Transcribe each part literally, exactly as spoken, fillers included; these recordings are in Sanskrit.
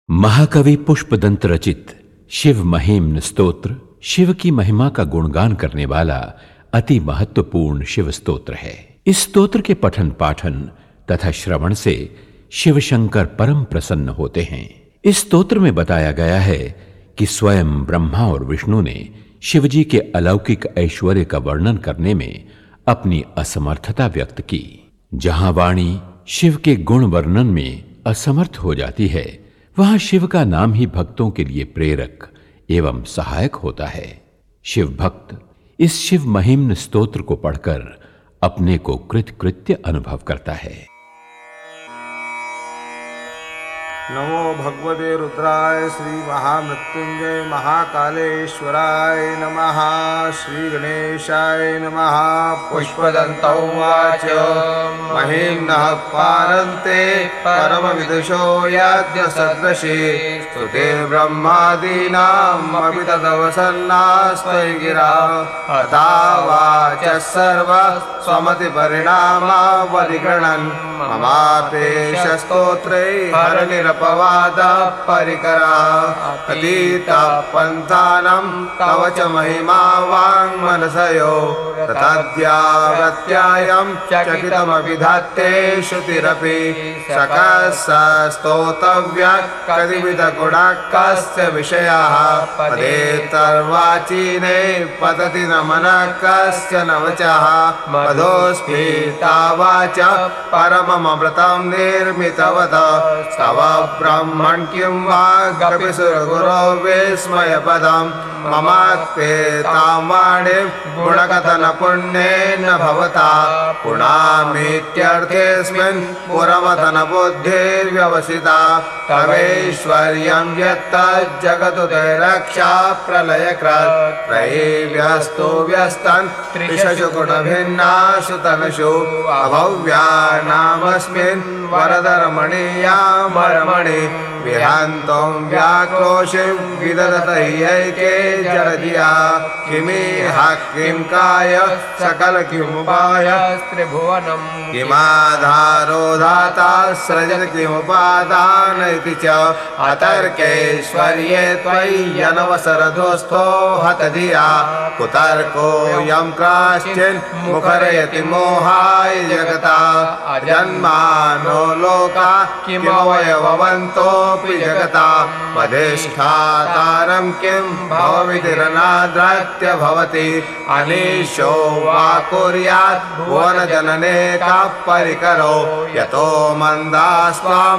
महाकवि पुष्पदंत रचित शिव महिम्न स्तोत्र शिव की महिमा का गुणगान करने वाला अति महत्वपूर्ण शिव स्तोत्र है। इस स्तोत्र के पठन पाठन तथा श्रवण से शिव शंकर परम प्रसन्न होते हैं। इस स्तोत्र में बताया गया है कि स्वयं ब्रह्मा और विष्णु ने शिवजी के अलौकिक ऐश्वर्य का वर्णन करने में अपनी असमर्थता व्यक्त की। जहां वाणी शिव के गुण वर्णन में असमर्थ हो जाती है, वहां शिव का नाम ही भक्तों के लिए प्रेरक एवं सहायक होता है। शिव भक्त इस शिव महिम्न स्तोत्र को पढ़कर अपने को कृतकृत्य अनुभव करता है। नमो भगवते रुद्राय श्री महामृत्युंजय महाकालेश्वराय नमः। श्री गणेशाय नमः। पुष्पदन्त उवाच महिम्नः पारन्ते परमविदुषो याज्ञ सदृशे स्तुते ब्रह्मादीनाम् अपि तदवसन्नास्त्वयि गिरा अथावाच सर्व स्वमति परिणामावधिगणन् ममापेश स्तोत्रे हरनिरपवाद परिकरा अतीता पंथानं तव च महिमा वाङ्मनसयो तद्यावत्यायं चकितमभिधात्ते श्रुतिरपि सकस्य स्तोतव्या कतिविधगुणकस्य विषयाः पदेतर्वाचीने पतति न मनः कस्य न वचः मदोऽस्मिता वाच परममृतं निर्मितवत् तव ब्रह्मन् किं वा गपिसुरगुरो विस्मयपदम् ममात्पेतां वाणीं गुणकथनपुण्येन भवता पुनामीत्यर्थेऽस्मिन् पुरमथनबुद्धिर्व्यवसिता तवैश्वर्यं यत्तज्जगतु रक्षा प्रलयकृत् त्रयीव्यस्तो व्यस्तन् त्रिषु गुणभिन्नासु तनुषु अभव्यानामस्मिन् वरदरमणीयामरमणि विहान्तं व्याक्रोशिं विदधतैके जडधिया किमिह किं काय सकल किमुपाय त्रिभुवनम् किमाधारो धाता सृजन किमुपादान इति च अतर्कैश्वर्ये त्वय्यनवसरदोस्थो हतधिया कुतर्कोऽयं काश्चिन् मुखरयति मोहाय जगता अजन्मानो लोका किमवयववन्तोऽपि जगता वधिष्ठातारं किं भवविधिरनाद्रत्य भवति अनीशो वा कुर्यात् भुवनजनने कः परिकरो यतो मन्दास्त्वां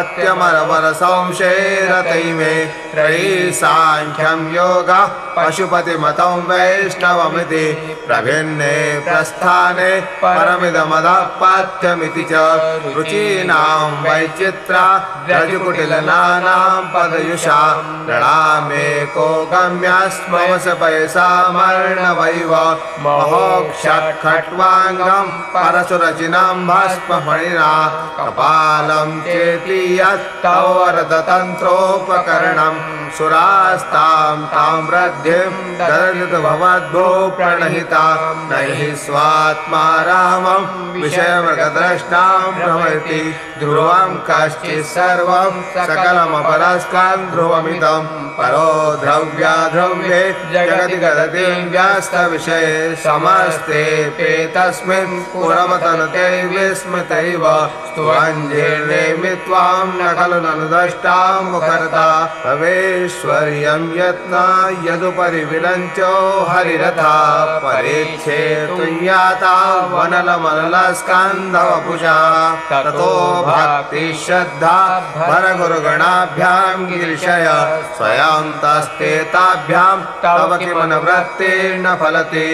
प्रत्यमरवरसंशेरतैमे त्रयी साङ्ख्यं योगः पशुपतिमतं वैष्णवमिति प्रभिन्ने प्रस्थाने परमिदमधःपथ्यमिति च रुचीनां वैचित्रा रजकुटिलनानां पदयुषा प्रणामेको गम्यस्मवस पयसामर्णवैव महोक्षट्खट्वाङ्गं परशुरचिनां भस्मफणिना कपालं चेति यत्तव वरदतन्त्रोपकरणं सुरास्तां तां वृद्धिं ददृत भवद्भो प्रणहिता न हि स्वात्मा रामं विषयमृगद्रष्टां भ्रमयति ध्रुवं कश्चित् सर्वं सकलमपरस्कं ध्रुवमिदं परो द्रव्याद्रव्ये जगति गदति व्यस्तविषये समस्तेऽप्येतस्मिन् पुरमतनुते विस्मृतैव स्तुवञ्जीर्णेमि त्वां न खलु ननु द्रष्टां मुखरता भवेश्वर्यं यत्ना यदुपरि विरञ्चो हरिरथा परिच्छेतु याता वनलमनलस्कन्धवपुषा ततो भक्ति श्रद्धा भरगुरुगणाभ्यां गिरिशय स्वयं तस्तेताभ्यां तव किमनुवृत्तिर्न फलति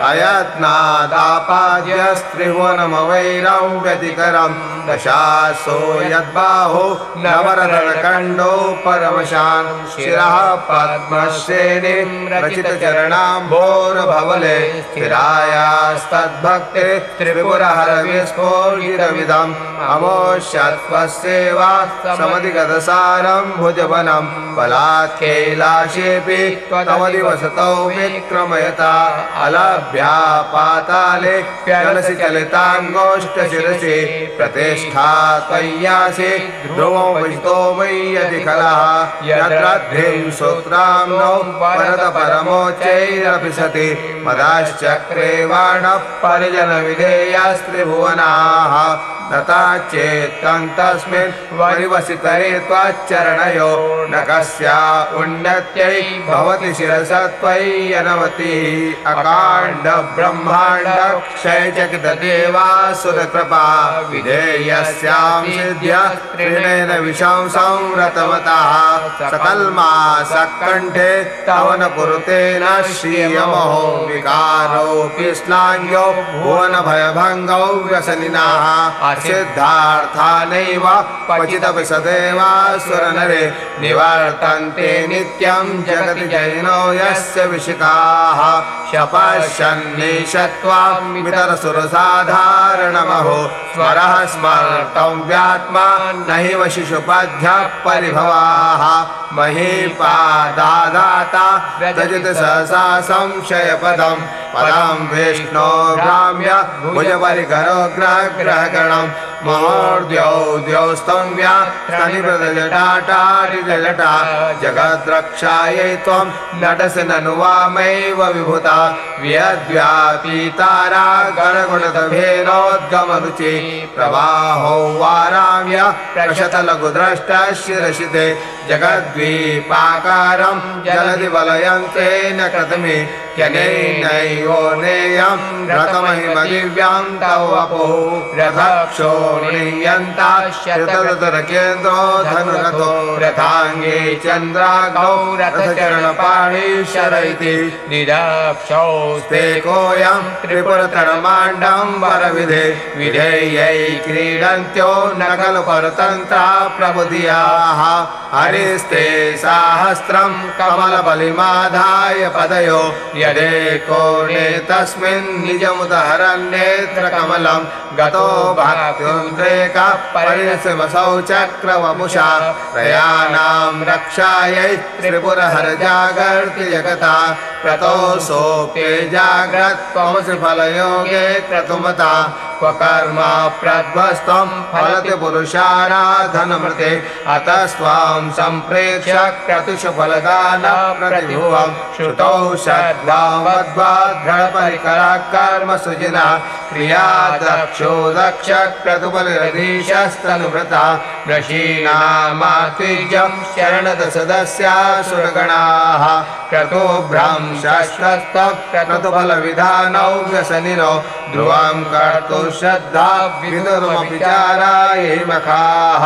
अयत्नादापाद्यस्त्रिभुवनमवैरं व्यतिकरं दशासो यद्बाहो नवरदकण्डो परमशान् शिरः पद्मश्रेणी रचितचरणाम्भोरभवले स्थिरायास्तद्भक्ते त्रिपुरहर विस्फोरितमिदम् अमो शत्वस्येव समधिगतसारं भुजबलं बलात् कैलाशेऽपि तव दिवसतो विक्रमयता अलभ्या पाताले प्यलसि चलिताङ्गोष्ठशिरसि प्रतिष्ठा त्वय्यासि ध्रुवो वशितो मय्यति खलः यद्रद्धिं सूत्रां नो वरद परमोच्चैरपि सति मदाश्चक्रे वाणः परिजनविधेयास्त्रिभुवनाः तथा चेत्तं तस्मिन् वरिवसितरे त्वच्चरणयो न कस्या उन्नत्यै भवति शिरसत्वय्यनवतिः अकाण्ड ब्रह्माण्ड क्षयचकितदेवासुरकृपा विधेयस्यां सिद्ध्य त्रिणेन विशां संव्रतवतः सकल्मा सक्कण्ठे तव न कुरुते न श्रियमहो विकारोऽपि श्लाघ्यो भुवनभयभङ्गौ व्यसनिनः सिद्धार्थानैव क्वचिदपि सदैवासुरनरे निवर्तन्ते नित्यं जगति जैनो यस्य विशिखाः शपश्यन्निशत्वामितरसुरसाधारणमहो स्मरः स्मर्तं व्यात्मा न हि वशिषुपद्यः परिभवाः महीपादादाता रजत सहसा संशयपदं पदं विष्णो भ्राम्य भुजपरिकरो ग्रहग्रहगणं महोर्द्यौ द्यौस्तम्या स्तनिप्रदजटाटाटिजटा जगद्रक्षायै त्वं नटसि ननु वामैव विभूता व्यद्व्यापीतारा गणगुणतभेनोद्गमरुचि प्रवाहो वाराम्य प्रशतलघुद्रष्टशिरसिते जगद्वीपाकारं जलधि वलयन्तेन कृतमि यनेनैवो नेयं रथमहिमदिव्यां तव वपुः रथक्षोणीयन्ता शतदतरकेन्द्रो धनुरथो रथाङ्गे चन्द्राग्नौ रथचरणपाणीश्वर इति निरक्षौस्ते कोऽयं त्रिपुरतरमाण्डम्बरविधे विधेयै क्रीडन्त्यो न खलु परतन्त्रा प्रबुधियाः हरिस्ते साहस्रं कमलबलिमाधाय पदयो यदेको नेतस्मिन् निजमुदहरन्नेत्रकमलं गतो भक्त्युद्रेकः परिणशिवसौ चक्रवपुषा प्रयाणां रक्षायै त्रिपुरहरजागर्ति जगता क्रतोऽसोऽप्ये जाग्रत्वमसि फलयोगे क्रतुमता क्व कर्म प्रध्वस्त्वं फलति पुरुषाराधनमृते अतस्त्वां सम्प्रेक्ष्य क्रतुषु फलदानप्रतिभुवं श्रुतौ षड्वामध्वा दृढपरिकरः कर्म सुजिना क्रिया दक्षो दक्ष क्रतुबलिरधीशस्तनुभृता वृषीणामात्विज्यं शरणदशदस्यासुरगणाः क्रतुभ्रं शश्वस्तः क्रतुफलविधानौ व्यसनिनो ध्रुवं कर्तुं श्रद्धा विदुर्मपि चारायै मखाः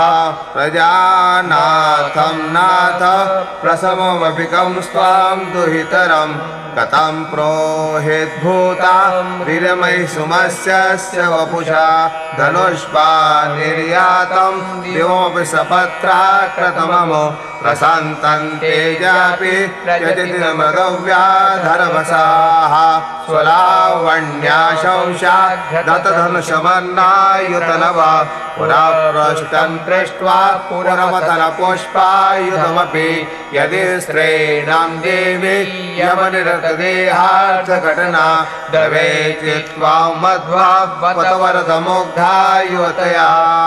प्रजानाथं नाथ प्रसममपि कं स्वां दुहितरं कथं प्रोहिद्भूता विरमयि सुमस्यस्य वपुषा धनुष्पा निर्यातं दिवमपि सपत्रा क्रतममो प्रसन्तं तेजापि यजति न मृगव्याधरवसाः स्वलावण्याशंसा दतधनुषमन्नायुतनव पुराप्रष्टं दृष्ट्वा पुरमतलपुष्पायुधमपि यदि स्त्रीणां देवी यमनिरतदेहार्थघटना दवे चित्वा मध्वा वतवरदमुग्धा युवतया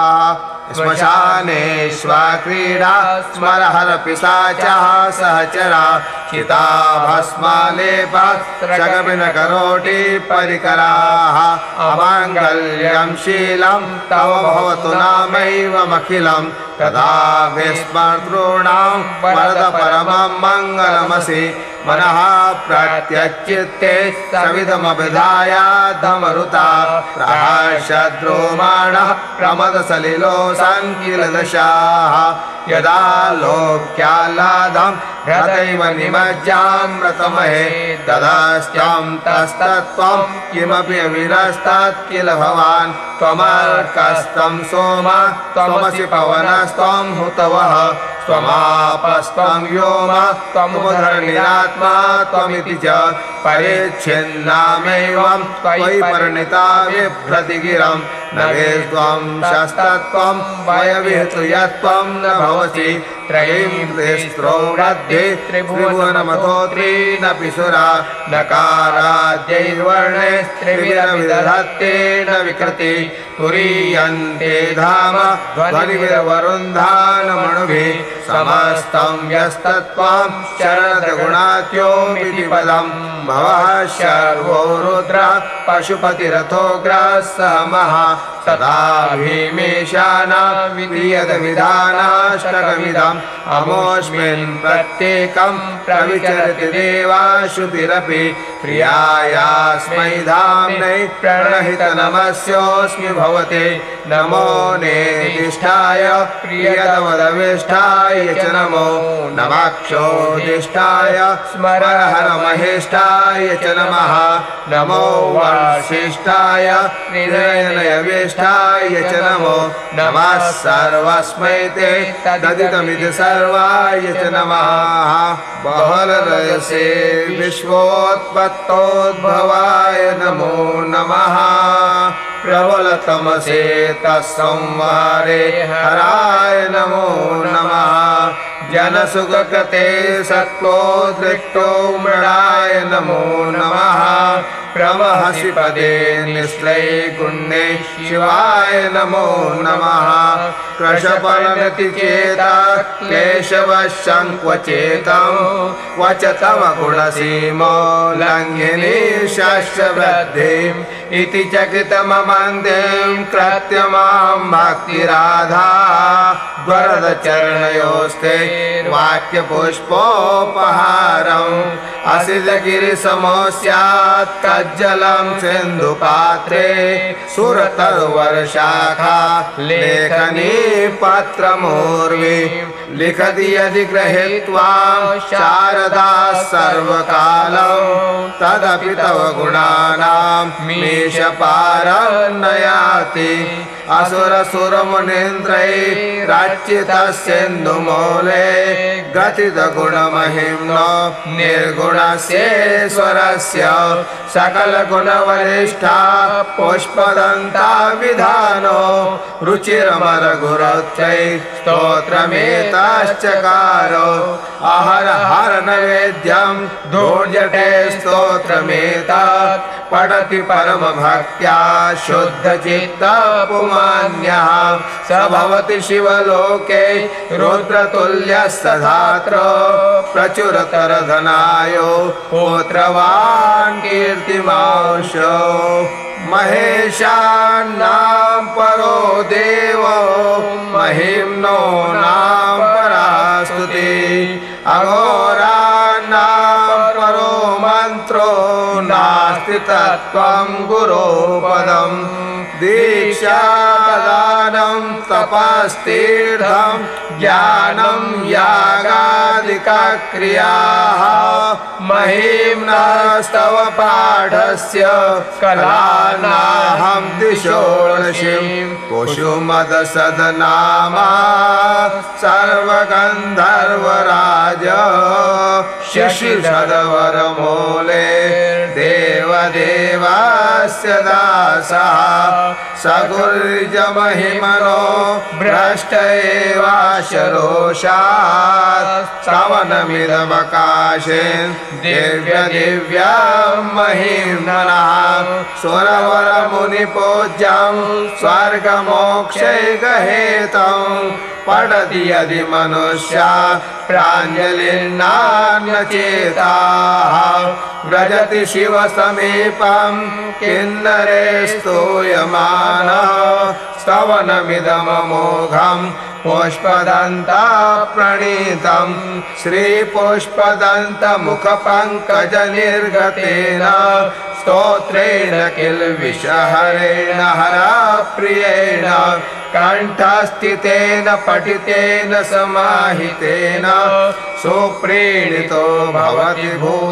श्मशानेष्वा क्रीडा स्मरहर पिशाचः सहचरा चिताभस्मालेपा शगभिनकरोटी परिकराः अमाङ्गल्यं शीलं तव भवतु नामैवमखिलं तदा विस्मर्तॄणां वरद परमं मङ्गलमसि मनः प्रत्यच्चित्ते सविधमभिधायाधमरुता प्रहर्षद्रोमाणः प्रमदसलिलो सङ्किलदशाः यदा लोक्याह्लादं हृदैव निमज्जामृतमहे तदास्त्वं तस्तत्त्वं किमपि अविरस्तात् किल भवान् त्वमर्कस्त्वं सोम त्वमसि पवनस्त्वं हुतवः त्वमापस्त्वं व्योम त्वमुधरणिरात्मा त्वमिति च परिच्छिन्नामेवं त्वयि परिणिता बिभ्रति गिरं न वेत्त्वं शस्तत्वं वयविहतु यत्त्वं न भवसि त्रयीं त्रिस्रो मध्ये त्रिभुवनमतो त्रीनपि सुरा नकाराद्यैर्वर्णैस्त्रिविधत्ते न विकृति तुरीयन्ते धाम ध्वनिविरवरुन्धानमणुभिः समस्तं यस्तत्त्वां शरणदगुणात्योमिति पदं भवः शर्वो रुद्रः पशुपतिरथोग्रः सहमः सदा भीमेशानां विधीयतविधानाष्टकमिदम् अमोऽस्मिन् प्रत्येकं प्रविचरति देवाश्रुतिरपि प्रियायास्मै धाम्नै प्रणहितनमस्योऽस्मि भवते नमो नेदिष्ठाय प्रियतमदविष्ठाय च नमो नमाक्षोदिष्ठाय स्मरहरमहेष्ठाय च नमः नमो वासिष्ठाय निधनयविष्ठाय च नमो नमः सर्वस्मै ते तदिदमिति सर्वाय च नमः बहलरसे विश्वोत्पत्तोद्भवाय नमो नमः प्रबलतमसे तत्संहारे हराय नमो नमः जनसुखकृते सत्त्वोद्रिक्तो मृडाय नमो नमः प्रवहसि पदे निश्लैगुण्ये शिवाय नमो नमः कृशफलनतिचेता क्लेशवशङ्क्वचेतं क्वच तव गुणसीमो लङ्घिनी शस्यवृद्धिम् इति चकितममन्दें कृत्यमां भक्तिराधा वरदचरणयोस्ते वाक्यपुष्पोपहारम् असितगिरिसमो स्यात् कज्जलं सिन्धुपात्रे सुरतरुवर्शाखा लेखनी पत्रमूर्वी लिखति यदि गृहीत्वा शारदा सर्वकालं तदपि तव गुणानां मीशपारं न याति असुरसुरमुनीन्द्रैरर्चितस्सिन्धुमूले गतितगुणमहिम्नो निर्गुणस्येश्वरस्य सकलगुणवरिष्ठा पुष्पदन्ता विधानो रुचिरमरगुरुत्वै स्तोत्रमेताश्चकारो अहर हर नैवेद्यं धूर्जटे स्तोत्रमेतत् पठति परमभक्त्या शुद्धचित्तः पुमान्यः स भवति शिवलोके रुद्रतुल्यस्तधात्र प्रचुरतरधनायो पुत्रवान् कीर्तिमांशो महेशान्नां परो देवो महिम्नो नाम परास्तुति अघोरान्नां परो मन्त्रो नास्ति तत्त्वं गुरोपदम् दीक्षादानं तपस्तीर्थं ज्ञानं यागादिकक्रियाः महिम्नस्तव पाठस्य कलानाहं दिशोषिं कुसुमदसदनामा सर्वगन्धर्वराज शशिधरवरमूले देवदेवस्य दासः सगुर्जमहिमनो भ्रष्ट एवाशरोषात् श्रवणमिदमकाशेन दिव्य दिव्यं महिम्नः सुरवरमुनिपूज्यं स्वर्गमोक्षैकहेतं पठति यदि मनुष्या प्राञ्जलिर्नान्यचेताः व्रजति शिवसमीपं किन्नरे स्तूयमानः स्तवनमिदममोघं पुष्पदन्ता प्रणीतं श्रीपुष्पदन्तमुखपङ्कजनिर्गतेन स्तोत्रेण किल्बिषहरेण हरप्रियेण कण्ठस्थितेन पठितेन समाहितेन सुप्रीणितो भवति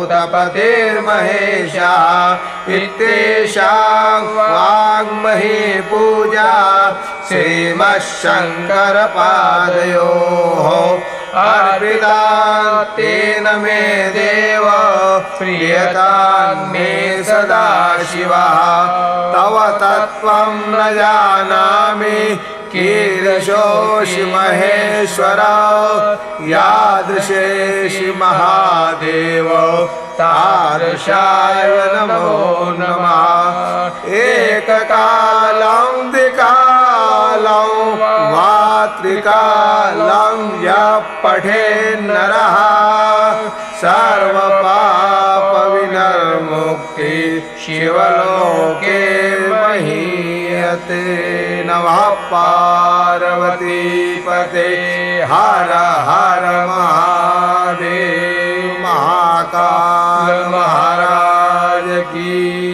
भूतपतिर्महेशः इत्येषां वाङ्मही पूजा श्रीमच्छङ्करपादयोः। अर्पिता तेन मे देव प्रीयतान्मे सदा शिवः तव तत्त्वं न जानामि कीदृशोऽसि महेश्वर यादृशेऽसि महादेव तादृशाय नमो नमः एककालं द्विकालं वा त्रिकालं यः पठेन्नरः सर्वपापविनिर्मुक्ति शिवलोके महीयते नमः पार्वतीपते हर हर महादेव महाकाल महाराज की